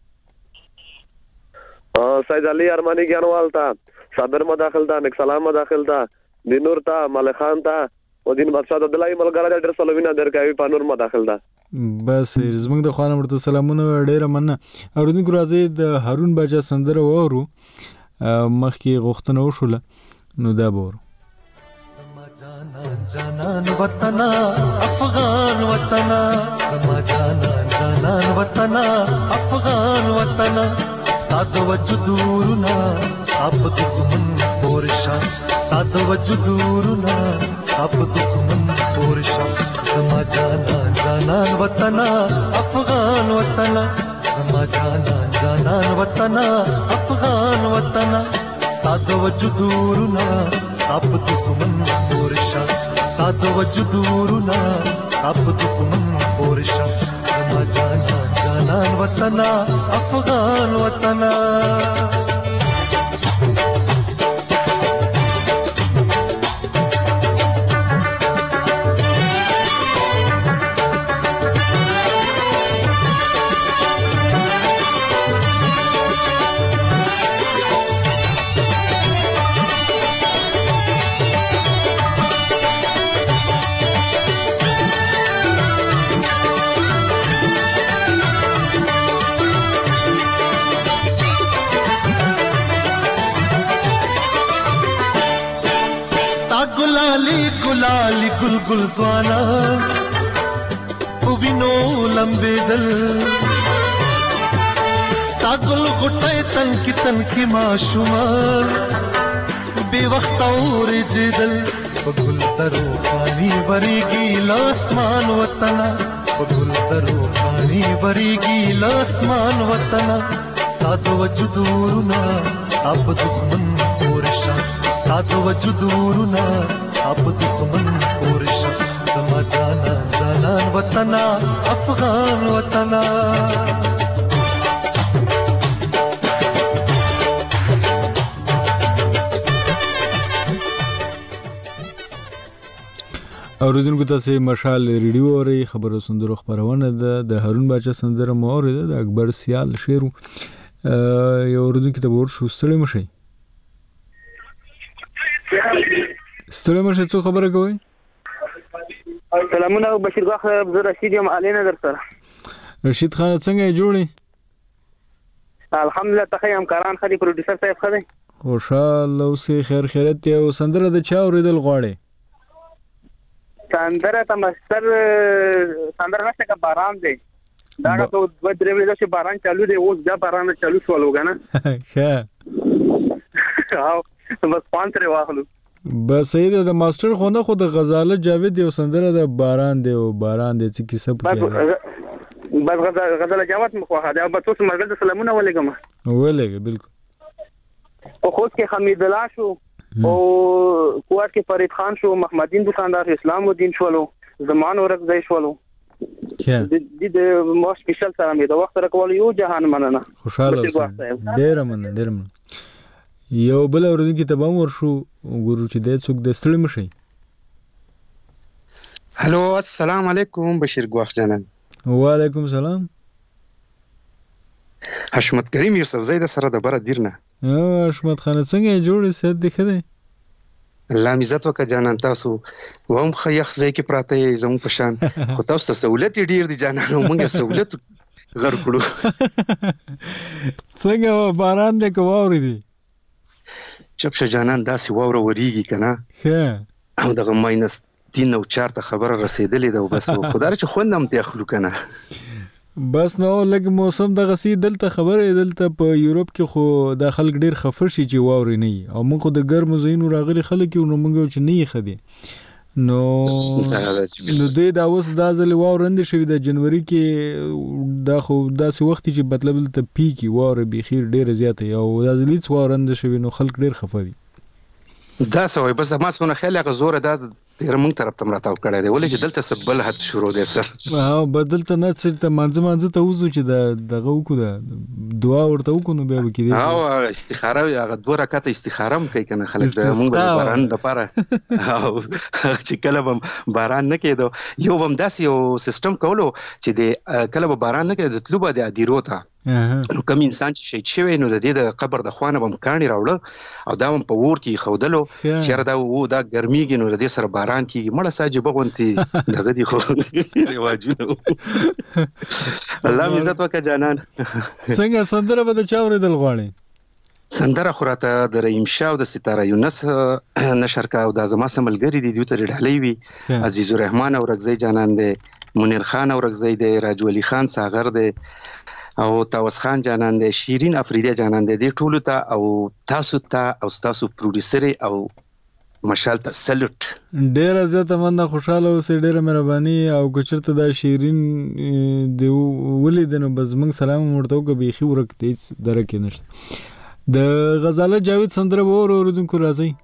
سید علي ارمانی ګانوال ته صابر مداخل ته نیک سلام مداخل ته دینور ته ملک خان ته او دین بادشاہ د دلای ملګری ډېر سلمینه درکوي په نور مداخل ته. بس زموږ د خوانه ورته سلامونه ډېره مننه. اورېدونکو راځئ د هارون باچا سندره واورو. مخکې غوښتنه وشوله نو دا به واورو. جانان وطنا افغان وطنا سما جانان جانان وطنا افغان وطنا ستاد وجودورنا صاحب دښمن پورشا ستاد وجودورنا صاحب دښمن پورشا سما جانان جانان وطنا افغان وطنا سما جانان جانان وطنا افغان وطنا ستاد وجودورنا صاحب دښمن پورشا ستاد وجودورنا صاحب دښمن پورشا سما جانان جانان وطنا افغان وطنا. गुलाली गुल गुल ज़वाना उविनो लंबे दल स्ता गुल गुटे तन की तन की माशुमान बेवक्त और जिदल गुल दरो पानी वरीगी लासमान वतना गुल दरो पानी वरीगी लासमान वतना स्ता वजुदूरना अब दुश्मन पोरशा स्ता वजुदूरना अब दुश्मन पोरशा समा जाना जानान वतना अफगान वतना. اوریدونکو تاسو مشال ریډیو اوري خبرو سندرو خبرونه ده د هارون باچا سندره مو اوریده د اکبر سیال شعر یو اوریدونکو ته ورشو ستړي مشي ستړي مشي څه خبره کوي؟ سلامونه بشیر غاخ زه رشید یم علینه در سره. رشید خان څنګه جوړی؟ الحمدلله ته هم کاران خدي پروډوسر صاحب خدي خوشاله اوسې خیر خیرت یو سندره د چا اوریدل غواړي؟ سندره ته مستر سندره نشته که باران دی دا که دوه درې ورځې چې باران چالو دی اوس بیا باران چالو شول وګنه ښه او بس پانتره واخلو بس صحیح ده د ماستر خو نه خو د غزاله جاوید یو سندره د باران دی او باران دی چې کیسه پکې بس غزل غزل جواد مخوخه دا به تاسو مرګ د سلامونه ولګم ولګه بالکل او خوست کې حمید الله شو او کوټ کې فرید خان شو محمدین دکاندار اسلام الدین شولو زمان ورک ځای شولو د دې مو سپیشل سره مې د وخت راکول یو جهان مننه خوشاله ډیر مننه ډیر مننه یو بل ورځ کې تبام ورشو ګورو چې د څوک د ستړي مشي هلو السلام علیکم بشیر ګواخ جانان وعلیکم السلام حشمت کریم یوسف زید سره د بره دیرنه او حشمت خان څنګه جوړ سید دی خدای الله عزت وکړه جانان تاسو وهم خیخ ځای کې پراته یې زموږ په شان خو تاسو ته سہولت ډیر دي جانان او موږ سہولت غر کړو څنګه باران دې کووري دي چپ شه جانان داسې واوره وریږي کنه ښه او دغه ماینس تین او چار ته خبره رسیدلې ده بس خدای چې خوندم ته اخلو کنه بس نو لګ موسم دغه سي دلته خبره دلته په یورپ کې خو د خلک ډیر خفر شي چې واوري نه او موږ د ګرم زینو راغلي خلک نو موږ چې نه خدي نو نو دوی دا اوس دا ځل واورند شوی د جنوري کې دا خو داسې وخت چې مطلب ته پیکی واور به خیر ډیر زیاته او دا ځل هیڅ واورند شوی نو خلک ډیر خفري دا سوې بس ما سونه خیال هغه زوره دا پیر مونږ طرف ته مراتاو کړی دی ولې چې دلته سبل حد شروع دی سر او بدلته نه چې ته منځ منځ ته وځو چې دا دغه وکړه دعا ورته وکړو به وکړي او استخاره هغه دوه رکعات استخاره هم کوي کنه خلک د مونږ د باران لپاره او چې کله به باران نه کېدو یو هم داسې یو سیستم کولو چې د کله به باران نه کېدو د تلو به د ادیرو ته نو کوم انسان چې شهید شوی نو د دې د قبر د خوانه بم کاڼي راوړل او دا هم په ور کې خودلو چې دا و دا ګرميږي نو د دې سره باران کیږي مړه ساجي بغونتي دغه دی خو رواجونه الله عزت وکړه جانان څنګه سندره به چا ورېدل غواړي سندره خوراته د رحیم شاه او د ستاره یونس نشر کا او د زما سملګری دي دوی ته ډالۍ وي عزیز الرحمن او رغزی جانان دی منیر خان او رغزی دی راجو علي خان ساغر دی او تاوس خان جانان دی شیرین افریدی جانان دی ټولو ته او تاسو ته او تاسو پروډوسر او مشال ته سلوټ ډیر زیاته مننه خوشاله اوسې ډیره مهرباني او کچرته دا شیرین دی ولې دنه بس موږ سلام ورته کوو بيخي ورکته هیڅ درکې نشته د غزاله جاوید سندره ور اوردونکو راځي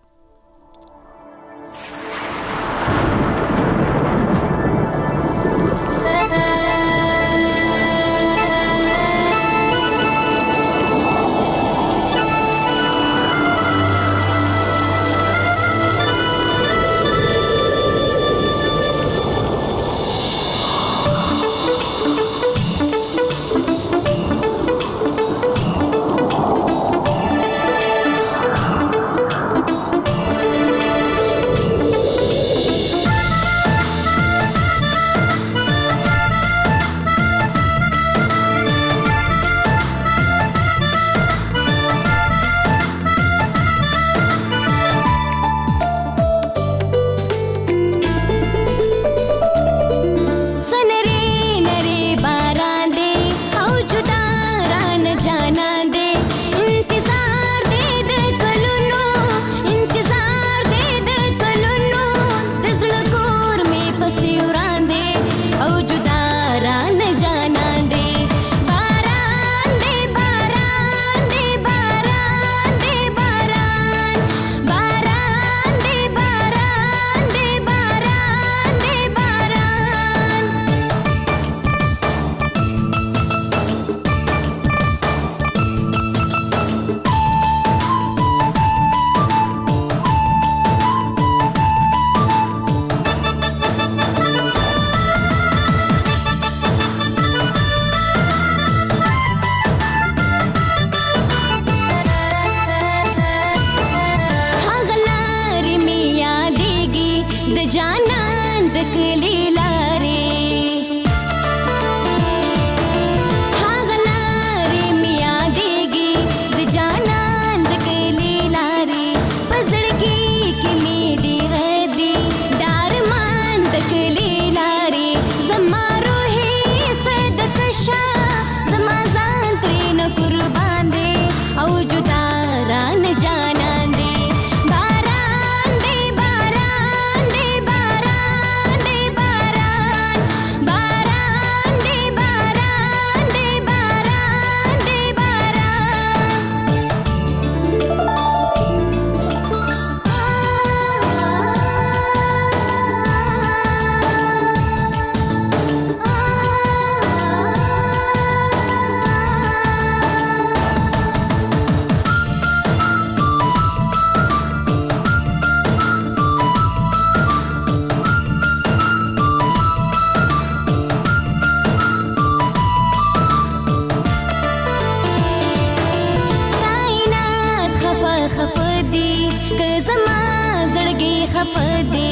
خفدي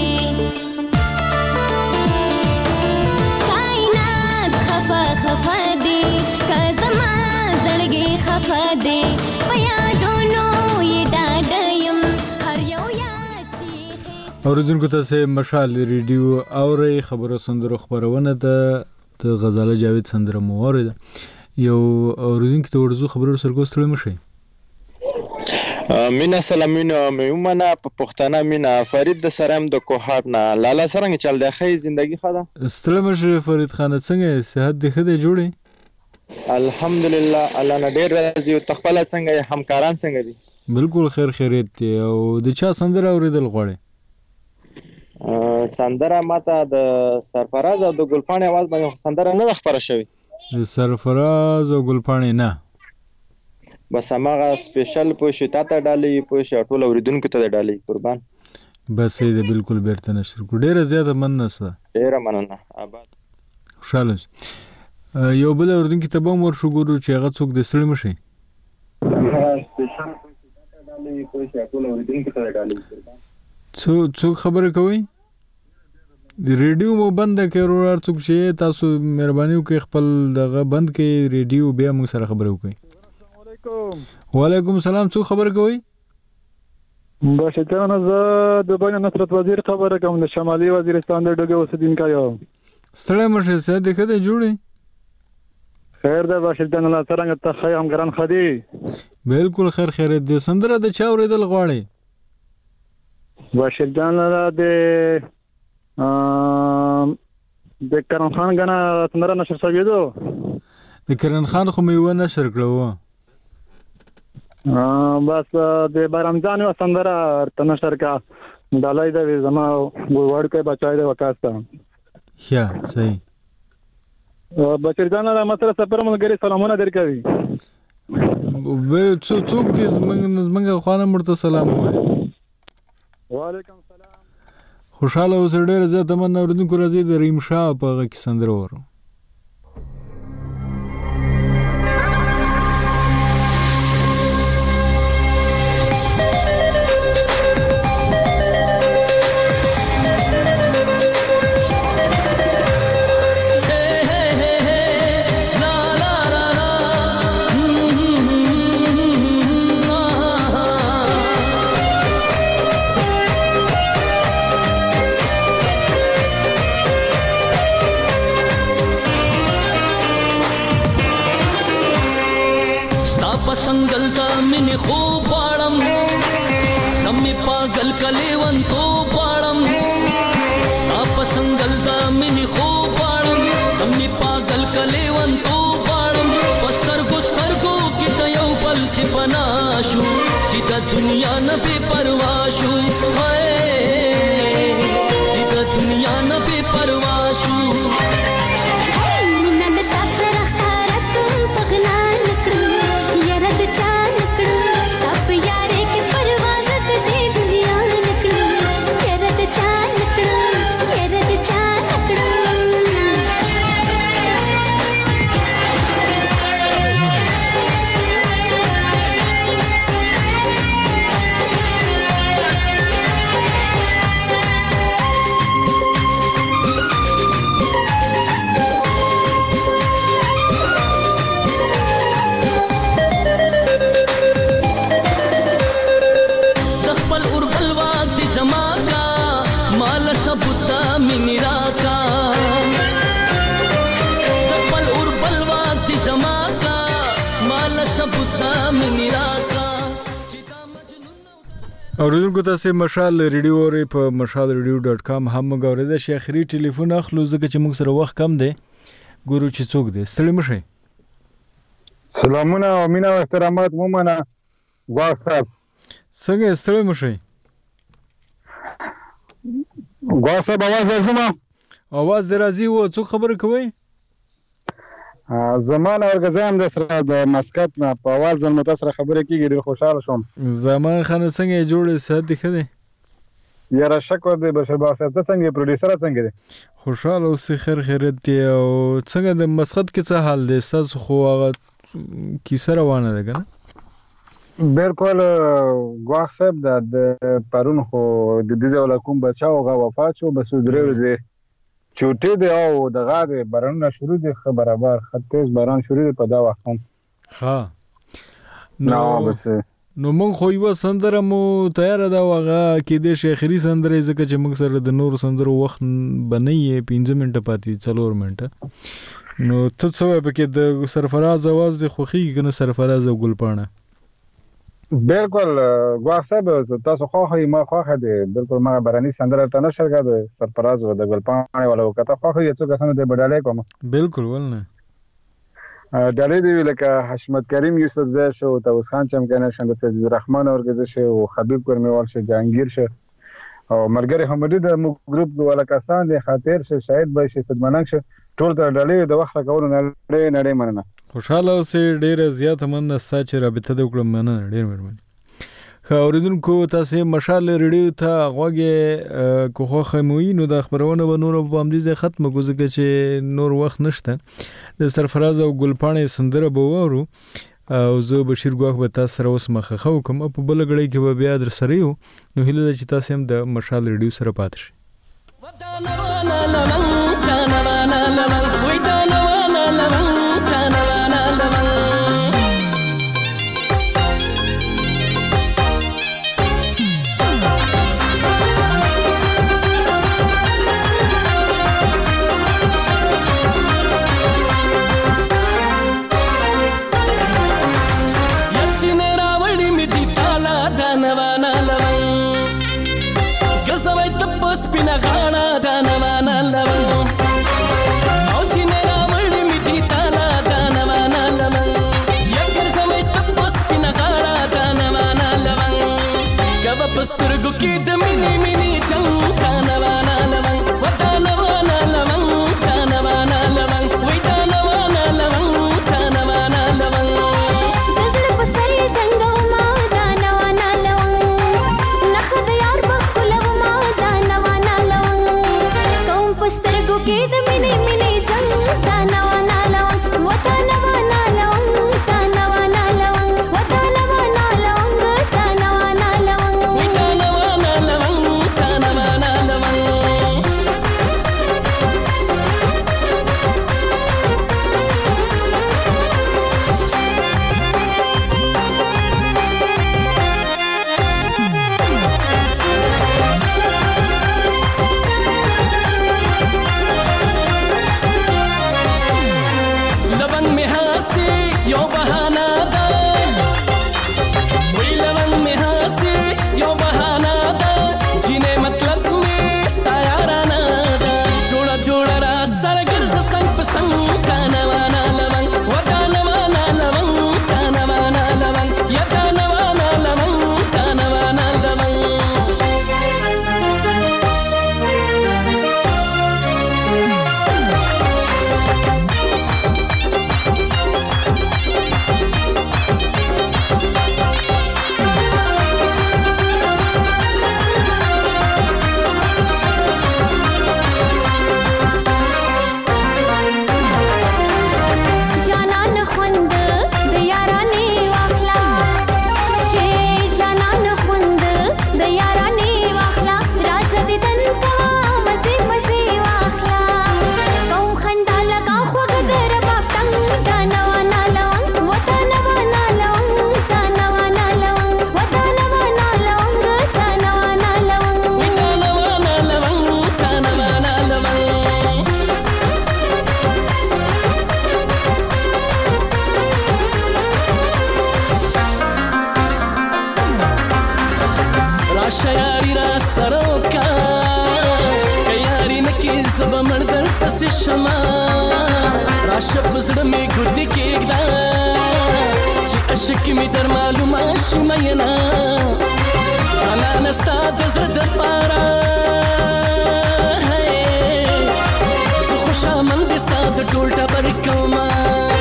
کائنات خفا خفدي کزما زړګي خفدي پیادونو یې ډاډیم هر یو یاد چې اوریدونکو تاسو مشال ریډیو اوري خبرو سندرو خبرونه ده د غزاله جاوید سندره مورده یو اوریدونکو ته ورزو خبرو سرګوستل مشي مینا سلامونه میومنه په پښتنه مینا فرید د سرم د کوهات نه لالا سرنګ چل د خې زندگی خدا ستلم شری فرید خان څنګه صحت د خده جوړي الحمدلله الله نه ډیر راضي او تخپل څنګه همکاران څنګه دي بالکل خیر خیریت دی او د چا سندره اوریدل غواړي سندره ماته د سرفراز او د ګلپاڼې आवाज باندې سندره نه خبره شوی سرفراز او ګلپاڼې نه بس هغه سپیشل پوښ تا ته ډالې پوښ ټول اوریدونکو ته ډالې قربان بس دې بالکل بیرته نشر کو ډیره زیاته مننه ډیره مننه آباد خوشاله یو بل اوریدونکو ته به مور شو ګورو چې هغه څوک د سړی مشي سپیشل پوښ تا ته ډالې پوښ ټول اوریدونکو ته ډالې قربان څو څو خبره کوي د ریډیو مو بند کړو ور څوک شي تاسو مهرباني وکړئ خپل دغه بند کړئ ریډیو بیا موږ سره خبرې وکړئ وعلیکم السلام څو خبر کوي باشه ته نه زه د بین نصرت وزیر خبره کوم د شمالي وزیرستان د ډګه اوسیدونکو یو ستړی مشه سه د کده جوړي خیر ده باشه ته نه څنګه ته خیم ګران خدي بالکل خیر خیر دې سندره د چا اوریدل غواړي باشه ته نه د د کرن خان غنا سندره نشر شوی دو د کرن خان خو مې و نشر کړو بس د برمضان و سندره تنشر کا ډالای د زما ګوړ کې بچای د وکاستا یا صحیح بچرجان له مصر سفر ملګری سلامونه درکوي به څو څوک دې زمونږ خوانه مرته سلام وای وعلیکم السلام خوشاله اوسه ډېر زه تمنا اوریدونکو راځي د ریم شاه په هغه کې سندره ورو संगलता मिन खो पाड़म सम्मी पागल कलेवन तो पाड़म आप संगलता मिन खो पाड़म सम्मी पागल कलेवन तो पाड़म पस्तर गुस्तर को कितयौ पल चिपनाशु जिदा दुनिया न बेपरवाशु हाय जिदा दुनिया न बेपरवाशु اوریدونکو تاسو مشال ریډیو اوري په مشال ریډیو ډاټ کام هم غوړې د شیخري ټلیفون اخلو ځکه چې موږ سره وخت کم دی ګورو چې څوک دی ستړي مشه سلامونه او مینا او احترامات مومنه واتساپ څنګه ستړي مشه واتساپ आवाज راځم आवाज درازي و څوک خبر کوي زمان ورګزم د سره د مسکت نه په اول ځل متاسره خبره کیږي ډیر خوشاله شوم زمان خان څنګه جوړې صحت دی خده یاره شکر دی بشر باسه ته څنګه پروډوسر څنګه دی خوشاله اوسې خیر خیرت دی او څنګه د مسکت کې څه حال دی تاسو خو هغه کیسه روانه ده کنه بالکل ګواښ صاحب د پرون خو د دې ځای کوم بچاو غا وفات شو بس درې ورځې چوټې دی او دغه د بارانونه شروع دي برابر خطیز باران شروع دی په دا وخت هم ها نو بس نو موږ خو یو سندره مو تیار دا وغه کې د شیخري سندره ځکه چې موږ سره د نور سندرو وخت بنئ پنځه منټه پاتې څلور منټه نو ته څه به کې د سرفراز आवाज د خوخي کنه سرفراز او ګلپاڼه بالکل ګواښ صاحب تاسو خو هي ما خو هدا بالکل ما برانی سندره ته نشر کړه سرفراز او د ګلپاڼه ولا وکړه خو هي څه کسانه د بداله کوم بالکل ولنه ډالې دی لکه حشمت کریم یوسف زای شو توس خان چمکنه شند عزیز رحمان اورګزه شو او حبیب کرمیوال شو جهانگیر شو او مرګری حمدی د ګروپ ولا کسان د خاطر شو شاهد به شي صدمننګ شو ټول د ډالې د وخت کولو نه نړۍ نړۍ مننه خوشاله اوسې ډیر زیات مننه ستاسو چې رابطه د وکړم مننه ډیر مهرباني خو اوریدونکو تاسو مشال ریډیو ته غوږه کوخه خموي نو د خبرونه و نور په امدیزه ختمه کوزګه چې نور وخت نشته د سرفراز او ګلپاڼه سندره به وورو او زه بشیر ګواخ به تاسو سره اوس مخه خو کوم په بل غړي کې به بیا در سره یو نو هله چې تاسو هم د مشال ریډیو سره پاتې شئ Spina gana dana wana lavan au chine ramadi miti tala dana wana lavan yakar samay tab spina gana dana wana lavan kava pastur gu ki de mini mini chankana wana lavan wadana wana lavan kana wana lavan widana wana lavan kana wana lavan dasar pasari sangama dana wana lavan nakhad yar bakulav ma dana Pastargo ke the mini mini jang dana wana lawang watana wana lawang dana wana lawang watana wana lawang dana wana lawang dana wana lawang dana wana lawang yo bahana da wai lavan mein hasi yo bahana da jine matlab mein stayarana da joda joda ra sargar sa sang pasang kana wana lavan wadana wana lavan kana wana lavan yadana wana lavan kana wana lavan Rasha पुसड़ में गुर्दी केकदा ची अशक में दर मालूमा शिमयना जाना नस्ता दजरद पारा है सो खुशा मंदिस्ता द टोल्टा बरकमा